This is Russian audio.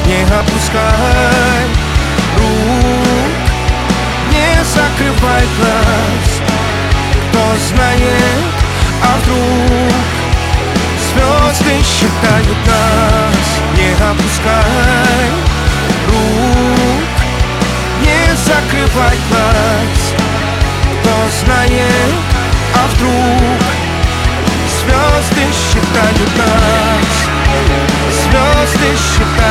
Не опускай рук, не закрывай глаз. Кто знает, а вдруг звезды считают нас. Не опускай рук, не закрывай глаз. Кто знает, а вдруг звезды считают нас. Звезды считают.